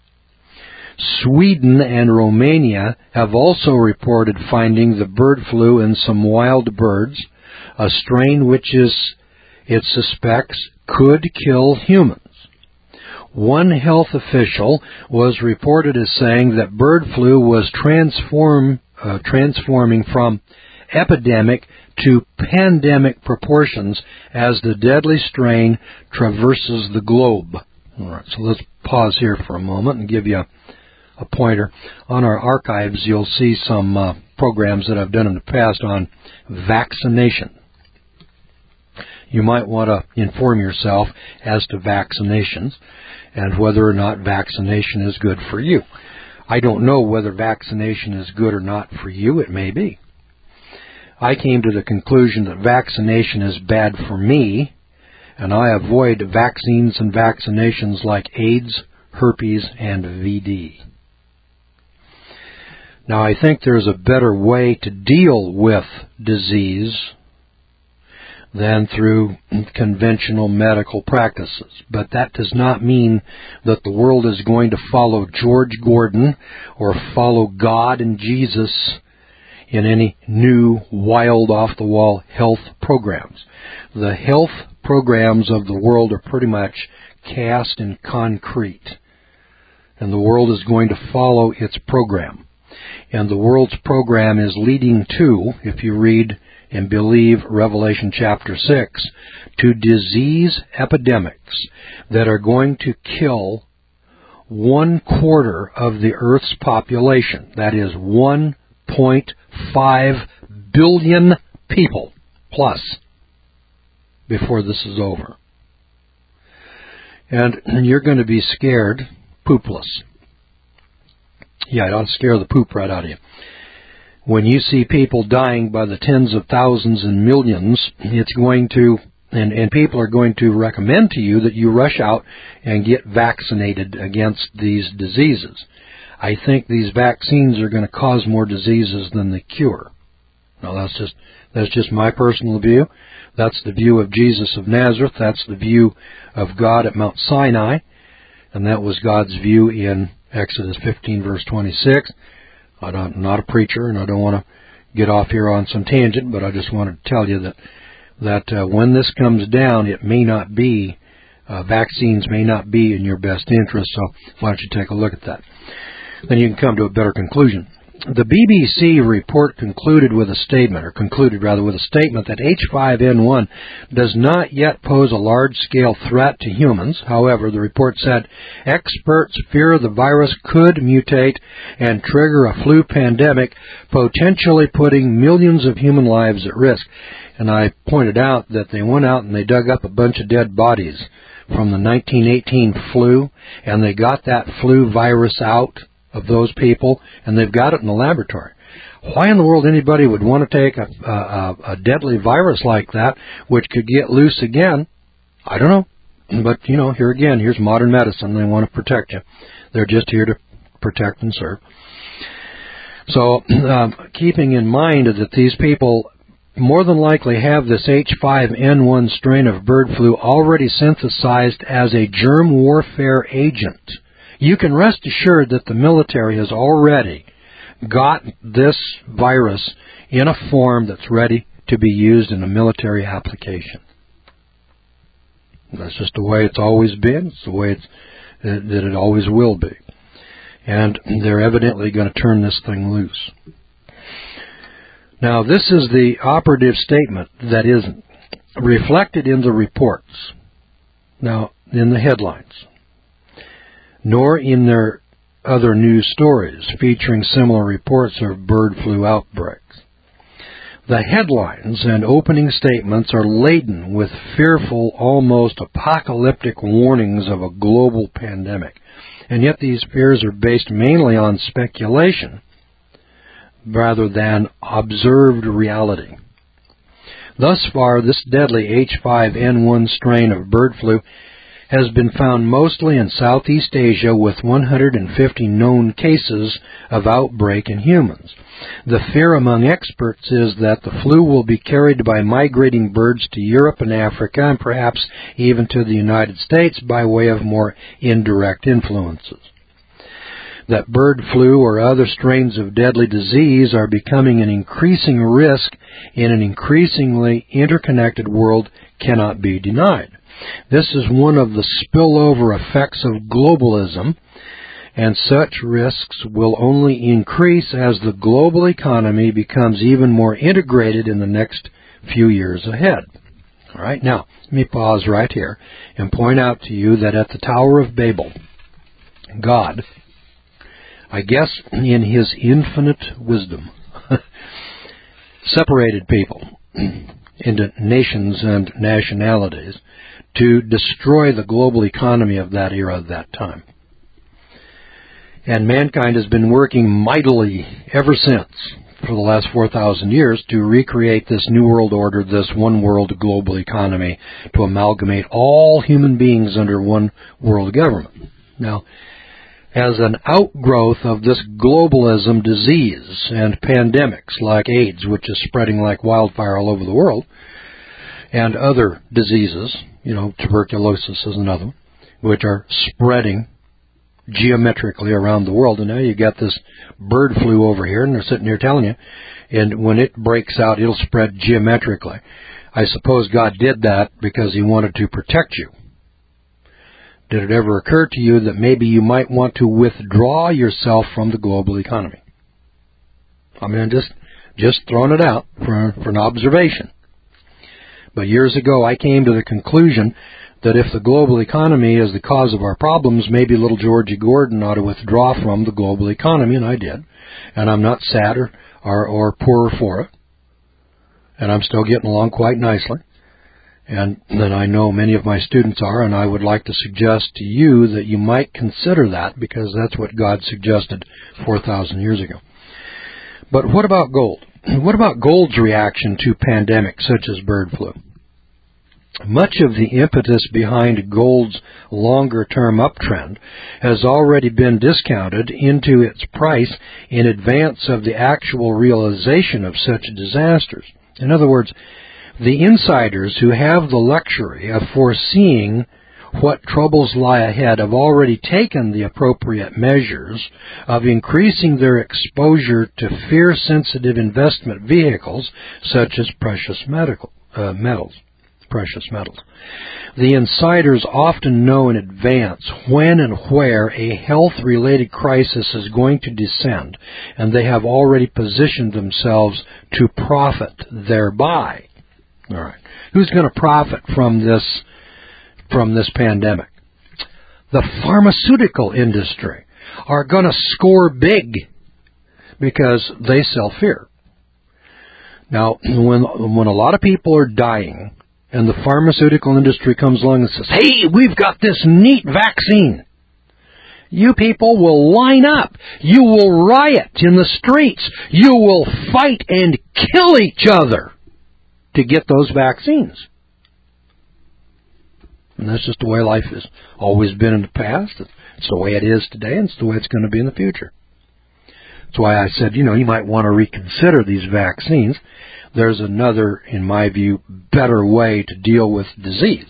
Sweden and Romania have also reported finding the bird flu in some wild birds, a strain which is, it suspects, could kill humans. One health official was reported as saying that bird flu was transform, uh, transforming from epidemic to pandemic proportions as the deadly strain traverses the globe. All right, so let's pause here for a moment and give you a a pointer. On our archives, you'll see some uh, programs that I've done in the past on vaccination. You might want to inform yourself as to vaccinations and whether or not vaccination is good for you. I don't know whether vaccination is good or not for you. It may be. I came to the conclusion that vaccination is bad for me, and I avoid vaccines and vaccinations like AIDS, herpes, and V D. Now, I think there's a better way to deal with disease than through conventional medical practices. But that does not mean that the world is going to follow George Gordon or follow God and Jesus in any new, wild, off-the-wall health programs. The health programs of the world are pretty much cast in concrete, and the world is going to follow its program. And the world's program is leading to, if you read and believe Revelation chapter six, to disease epidemics that are going to kill one quarter of the Earth's population. That is one point five billion people plus before this is over. and you're going to be scared poopless. Yeah, it ought to scare the poop right out of you. When you see people dying by the tens of thousands and millions, it's going to, and, and people are going to recommend to you that you rush out and get vaccinated against these diseases. I think these vaccines are going to cause more diseases than they cure. Now, that's just that's just my personal view. That's the view of Jesus of Nazareth. That's the view of God at Mount Sinai. And that was God's view in Exodus fifteen, verse twenty-six. I don't, I'm not a preacher, and I don't want to get off here on some tangent, but I just wanted to tell you that that uh, when this comes down, it may not be, uh, vaccines may not be in your best interest, so why don't you take a look at that? Then you can come to a better conclusion. The B B C report concluded with a statement, or concluded rather with a statement that H five N one does not yet pose a large-scale threat to humans. However, the report said experts fear the virus could mutate and trigger a flu pandemic, potentially putting millions of human lives at risk. And I pointed out that they went out and they dug up a bunch of dead bodies from the nineteen eighteen flu, and they got that flu virus out of those people, and they've got it in the laboratory. Why in the world anybody would want to take a, a, a deadly virus like that, which could get loose again, I don't know. But, you know, here again, here's modern medicine. They want to protect you. They're just here to protect and serve. So, um, keeping in mind that these people more than likely have this H five N one strain of bird flu already synthesized as a germ warfare agent, you can rest assured that the military has already got this virus in a form that's ready to be used in a military application. That's just the way it's always been. It's the way it's, that it always will be. And they're evidently going to turn this thing loose. Now, this is the operative statement that is reflected in the reports. Now, in the headlines, nor in their other news stories featuring similar reports of bird flu outbreaks. The headlines and opening statements are laden with fearful, almost apocalyptic warnings of a global pandemic, and yet these fears are based mainly on speculation rather than observed reality. Thus far, this deadly H five N one strain of bird flu has been found mostly in Southeast Asia, with one hundred fifty known cases of outbreak in humans. The fear among experts is that the flu will be carried by migrating birds to Europe and Africa, and perhaps even to the United States by way of more indirect influences. That bird flu or other strains of deadly disease are becoming an increasing risk in an increasingly interconnected world cannot be denied. This is one of the spillover effects of globalism, and such risks will only increase as the global economy becomes even more integrated in the next few years ahead. All right, now, let me pause right here and point out to you that at the Tower of Babel, God, I guess in His infinite wisdom, separated people into nations and nationalities to destroy the global economy of that era, of that time. And mankind has been working mightily ever since, for the last four thousand years, to recreate this new world order, this one world global economy, to amalgamate all human beings under one world government. Now, as an outgrowth of this globalism, disease and pandemics like AIDS, which is spreading like wildfire all over the world, and other diseases, you know, tuberculosis is another one, which are spreading geometrically around the world. And now you got this bird flu over here, and they're sitting here telling you, and when it breaks out, it'll spread geometrically. I suppose God did that because He wanted to protect you. Did it ever occur to you that maybe you might want to withdraw yourself from the global economy? I mean, just just throwing it out for, for an observation. But years ago, I came to the conclusion that if the global economy is the cause of our problems, maybe little Georgie Gordon ought to withdraw from the global economy, and I did. And I'm not sad or, or, or poorer for it. And I'm still getting along quite nicely. and that I know many of my students are, and I would like to suggest to you that you might consider that, because that's what God suggested four thousand years ago. But what about gold? What about gold's reaction to pandemics such as bird flu? Much of the impetus behind gold's longer-term uptrend has already been discounted into its price in advance of the actual realization of such disasters. In other words, the insiders who have the luxury of foreseeing what troubles lie ahead have already taken the appropriate measures of increasing their exposure to fear-sensitive investment vehicles such as precious medical, uh, metals. precious metals. The insiders often know in advance when and where a health-related crisis is going to descend, and they have already positioned themselves to profit thereby. All right. Who's going to profit from this from this pandemic? The pharmaceutical industry are going to score big because they sell fear. Now, when when a lot of people are dying, and the pharmaceutical industry comes along and says, hey, we've got this neat vaccine, you people will line up. You will riot in the streets. You will fight and kill each other to get those vaccines. And that's just the way life has always been in the past. It's the way it is today, and it's the way it's going to be in the future. That's why I said, you know, you might want to reconsider these vaccines. There's another, in my view, better way to deal with disease.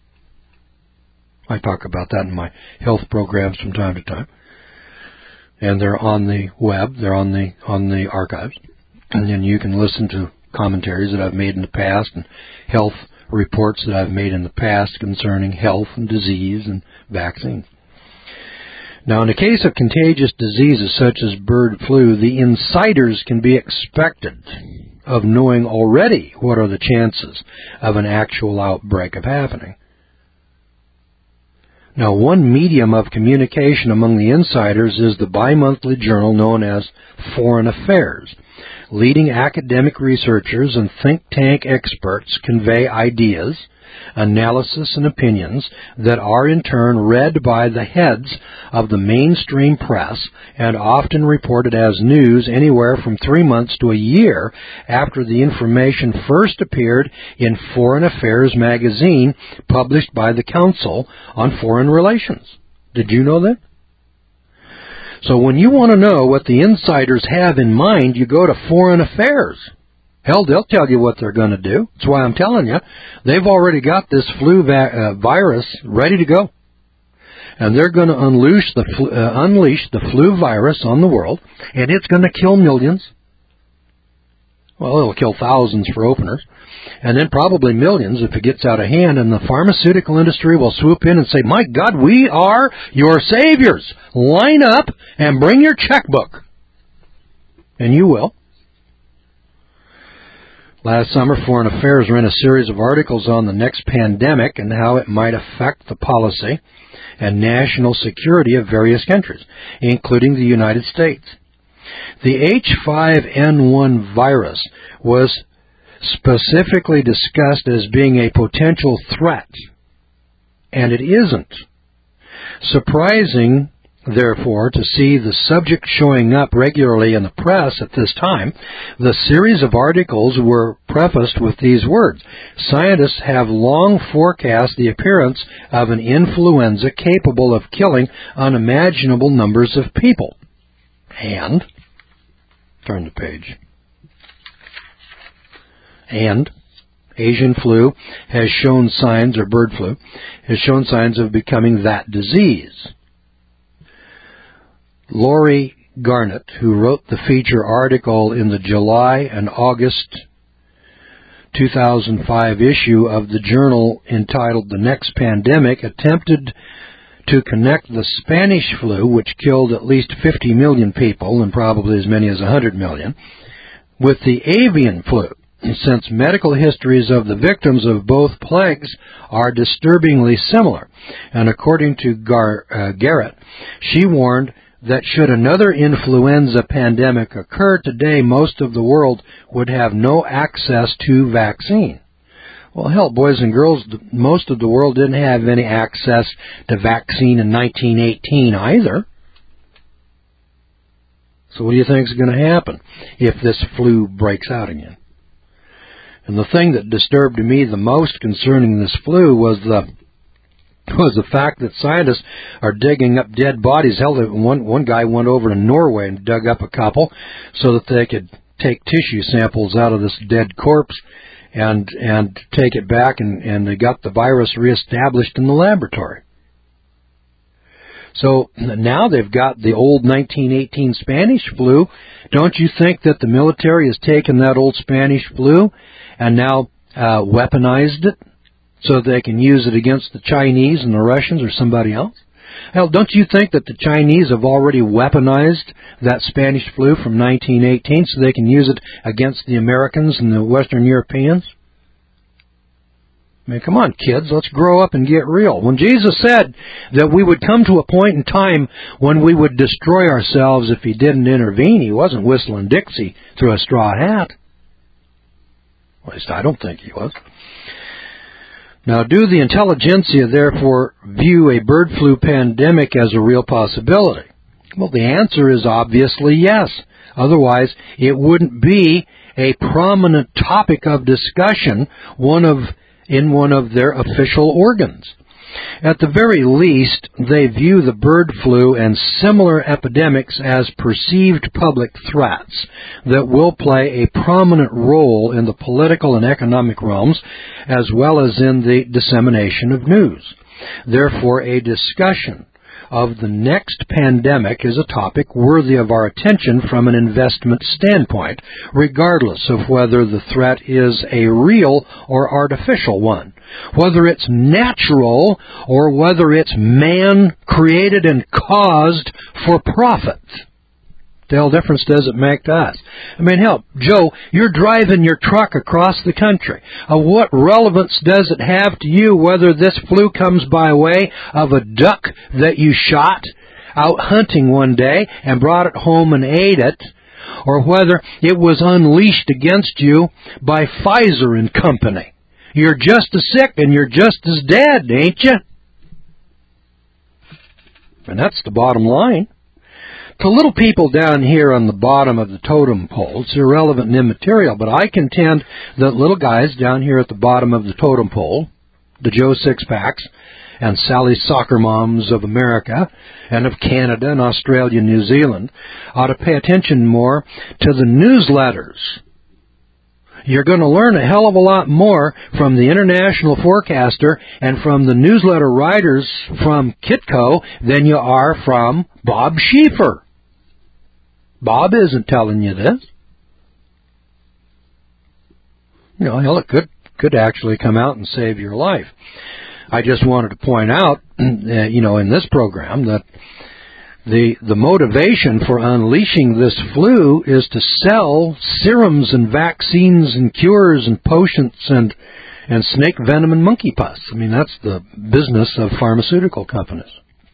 I talk about that in my health programs from time to time. And they're on the web, they're on the on the archives. And then you can listen to commentaries that I've made in the past and health reports that I've made in the past concerning health and disease and vaccines. Now, in the case of contagious diseases such as bird flu, the insiders can be expected of knowing already what are the chances of an actual outbreak of happening. Now, one medium of communication among the insiders is the bi-monthly journal known as Foreign Affairs. Leading academic researchers and think tank experts convey ideas, analysis, and opinions that are in turn read by the heads of the mainstream press and often reported as news anywhere from three months to a year after the information first appeared in Foreign Affairs magazine published by the Council on Foreign Relations. Did you know that? So when you want to know what the insiders have in mind, you go to Foreign Affairs. Hell, they'll tell you what they're going to do. That's why I'm telling you, they've already got this flu va- uh, virus ready to go. And they're going to unleash the, flu, uh, unleash the flu virus on the world, and it's going to kill millions. Well, it'll kill thousands for openers, and then probably millions if it gets out of hand, and the pharmaceutical industry will swoop in and say, my God, we are your saviors. Line up and bring your checkbook. And you will. Last summer, Foreign Affairs ran a series of articles on the next pandemic and how it might affect the policy and national security of various countries, including the United States. The H five N one virus was specifically discussed as being a potential threat, and it isn't. Surprising, therefore, to see the subject showing up regularly in the press at this time, the series of articles were prefaced with these words: scientists have long forecast the appearance of an influenza capable of killing unimaginable numbers of people. And, turn the page, and Asian flu has shown signs, or bird flu, has shown signs of becoming that disease. Laurie Garnett, who wrote the feature article in the July and August two thousand five issue of the journal entitled The Next Pandemic, attempted to connect the Spanish flu, which killed at least fifty million people and probably as many as one hundred million, with the avian flu, since medical histories of the victims of both plagues are disturbingly similar. And according to Gar- uh, Garrett, she warned that should another influenza pandemic occur today, most of the world would have no access to vaccine. Well, hell, boys and girls, most of the world didn't have any access to vaccine in nineteen eighteen either. So what do you think is going to happen if this flu breaks out again? And the thing that disturbed me the most concerning this flu was the was the fact that scientists are digging up dead bodies. Hell, one one guy went over to Norway and dug up a couple so that they could take tissue samples out of this dead corpse and and take it back, and, and they got the virus reestablished in the laboratory. So now they've got the old nineteen eighteen Spanish flu. Don't you think that the military has taken that old Spanish flu and now uh, weaponized it so they can use it against the Chinese and the Russians or somebody else? Hell, don't you think that the Chinese have already weaponized that Spanish flu from nineteen eighteen so they can use it against the Americans and the Western Europeans? I mean, come on, kids, let's grow up and get real. When Jesus said that we would come to a point in time when we would destroy ourselves if he didn't intervene, he wasn't whistling Dixie through a straw hat. At least I don't think he was. Now, do the intelligentsia therefore view a bird flu pandemic as a real possibility? Well, the answer is obviously yes. Otherwise, it wouldn't be a prominent topic of discussion, one of in one of their official organs. At the very least, they view the bird flu and similar epidemics as perceived public threats that will play a prominent role in the political and economic realms as well as in the dissemination of news. Therefore, a discussion of the next pandemic is a topic worthy of our attention from an investment standpoint, regardless of whether the threat is a real or artificial one, whether it's natural or whether it's man-created and caused for profit. The hell difference does it make to us? I mean, hell, Joe, you're driving your truck across the country. Uh, what relevance does it have to you whether this flu comes by way of a duck that you shot out hunting one day and brought it home and ate it, or whether it was unleashed against you by Pfizer and Company? You're just as sick and you're just as dead, ain't you? And that's the bottom line. To little people down here on the bottom of the totem pole, it's irrelevant and immaterial, but I contend that little guys down here at the bottom of the totem pole, the Joe Sixpacks and Sally Soccer Moms of America and of Canada and Australia and New Zealand, ought to pay attention more to the newsletters. You're going to learn a hell of a lot more from the International Forecaster and from the newsletter writers from Kitco than you are from Bob Schieffer. Bob isn't telling you this. You know, hell, it could could actually come out and save your life. I just wanted to point out, you know, in this program that the the motivation for unleashing this flu is to sell serums and vaccines and cures and potions and and snake venom and monkey pus. I mean, that's the business of pharmaceutical companies.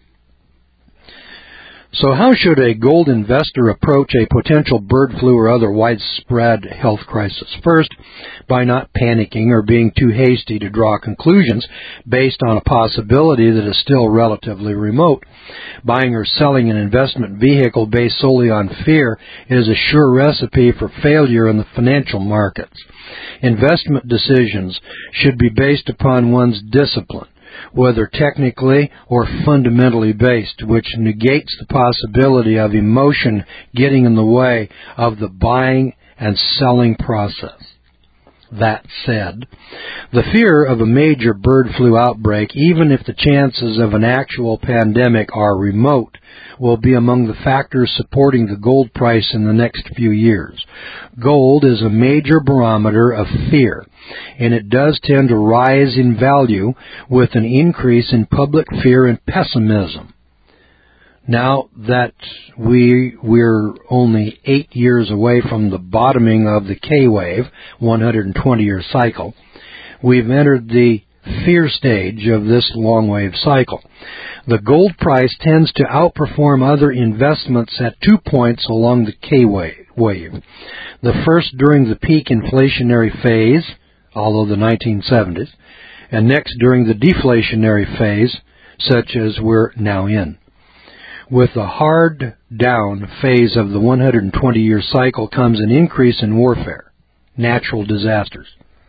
So how should a gold investor approach a potential bird flu or other widespread health crisis? First, by not panicking or being too hasty to draw conclusions based on a possibility that is still relatively remote. Buying or selling an investment vehicle based solely on fear is a sure recipe for failure in the financial markets. Investment decisions should be based upon one's discipline, whether technically or fundamentally based, which negates the possibility of emotion getting in the way of the buying and selling process. That said, the fear of a major bird flu outbreak, even if the chances of an actual pandemic are remote, will be among the factors supporting the gold price in the next few years. Gold is a major barometer of fear, and it does tend to rise in value with an increase in public fear and pessimism. Now that we, we're only eight years away from the bottoming of the K-wave, one hundred twenty year cycle, we've entered the fear stage of this long wave cycle. The gold price tends to outperform other investments at two points along the K-wave. The first during the peak inflationary phase although the nineteen seventies, and next during the deflationary phase, such as we're now in. With the hard down phase of the one hundred twenty year cycle comes an increase in warfare, natural disasters.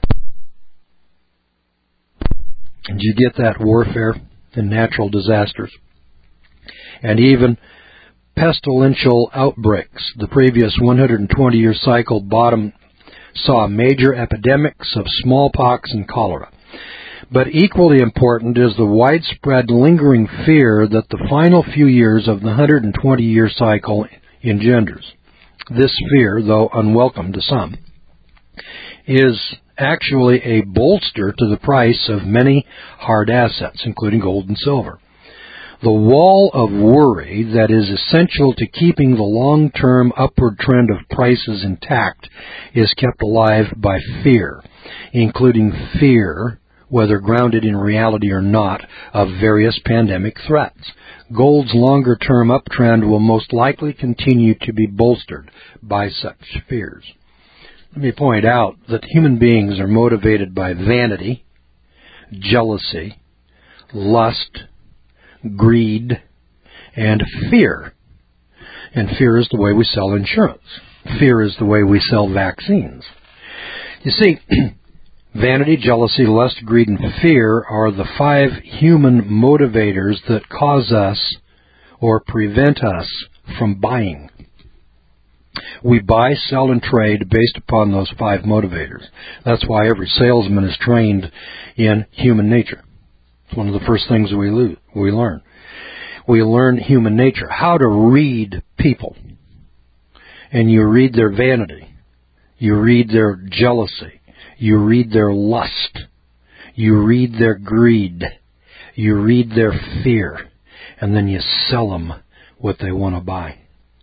Did you get that? Warfare and natural disasters. And even pestilential outbreaks. The previous one hundred twenty year cycle bottom saw major epidemics of smallpox and cholera. But equally important is the widespread lingering fear that the final few years of the one hundred twenty year cycle engenders. This fear, though unwelcome to some, is actually a bolster to the price of many hard assets, including gold and silver. The wall of worry that is essential to keeping the long-term upward trend of prices intact is kept alive by fear, including fear, whether grounded in reality or not, of various pandemic threats. Gold's longer-term uptrend will most likely continue to be bolstered by such fears. Let me point out that human beings are motivated by vanity, jealousy, lust, greed, and fear. And fear is the way we sell insurance. Fear is the way we sell vaccines. You see, vanity, jealousy, lust, greed, and fear are the five human motivators that cause us or prevent us from buying. We buy, sell, and trade based upon those five motivators. That's why every salesman is trained in human nature. It's one of the first things we lo- we learn. We learn human nature, how to read people. And you read their vanity. You read their jealousy. You read their lust. You read their greed. You read their fear. And then you sell them what they want to buy.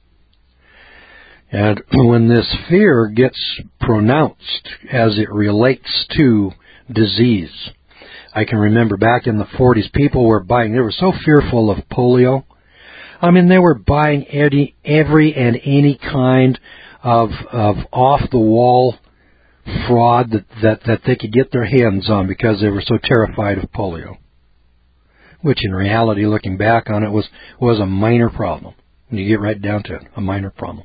And when this fear gets pronounced as it relates to disease, I can remember back in the forties, people were buying, they were so fearful of polio. I mean, they were buying every, every and any kind of, of off-the-wall fraud that, that, that they could get their hands on because they were so terrified of polio. Which in reality, looking back on it, was, was a minor problem. When you get right down to it, a minor problem.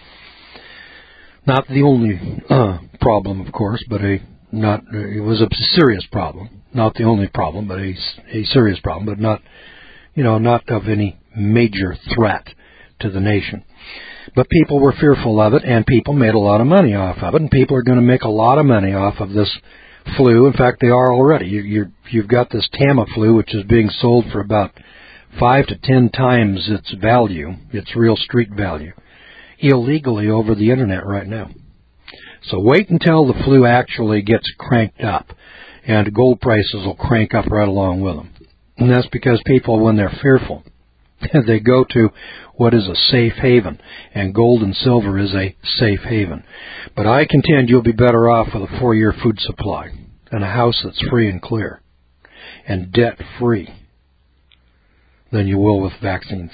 Not the only uh, problem, of course, but a not. It was a serious problem. Not the only problem, but a, a serious problem, but not, you know, not of any major threat to the nation. But people were fearful of it, and people made a lot of money off of it, and people are going to make a lot of money off of this flu. In fact, they are already. You, you're, you've got this Tamiflu, which is being sold for about five to ten times its value, its real street value, illegally over the internet right now. So wait until the flu actually gets cranked up, and gold prices will crank up right along with them. And that's because people, when they're fearful, they go to what is a safe haven, and gold and silver is a safe haven. But I contend you'll be better off with a four-year food supply and a house that's free and clear and debt-free than you will with vaccines.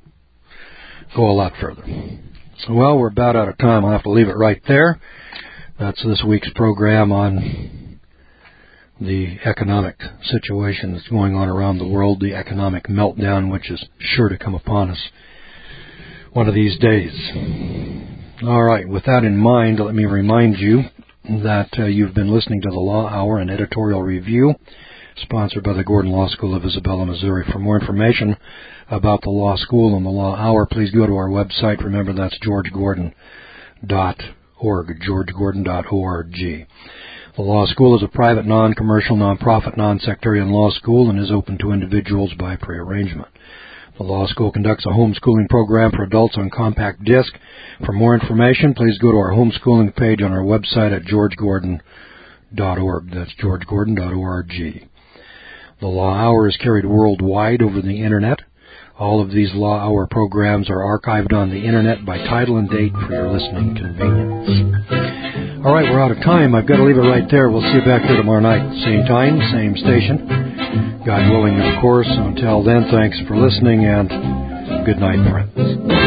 Go a lot further. So, well, we're about out of time. I'll have to leave it right there. That's this week's program on the economic situation that's going on around the world, the economic meltdown, which is sure to come upon us one of these days. All right, with that in mind, let me remind you that uh, you've been listening to the Law Hour, an editorial review sponsored by the Gordon Law School of Isabella, Missouri. For more information about the Law School and the Law Hour, please go to our website. Remember, that's george gordon dot org, george gordon dot org. The Law School is a private, non-commercial, non-profit, non-sectarian law school and is open to individuals by prearrangement. The Law School conducts a homeschooling program for adults on compact disc. For more information, please go to our homeschooling page on our website at george gordon dot org. That's george gordon dot org. The Law Hour is carried worldwide over the Internet. All of these Law Hour programs are archived on the Internet by title and date for your listening convenience. All right, we're out of time. I've got to leave it right there. We'll see you back here tomorrow night. Same time, same station. God willing, of course. Until then, thanks for listening, and good night, friends.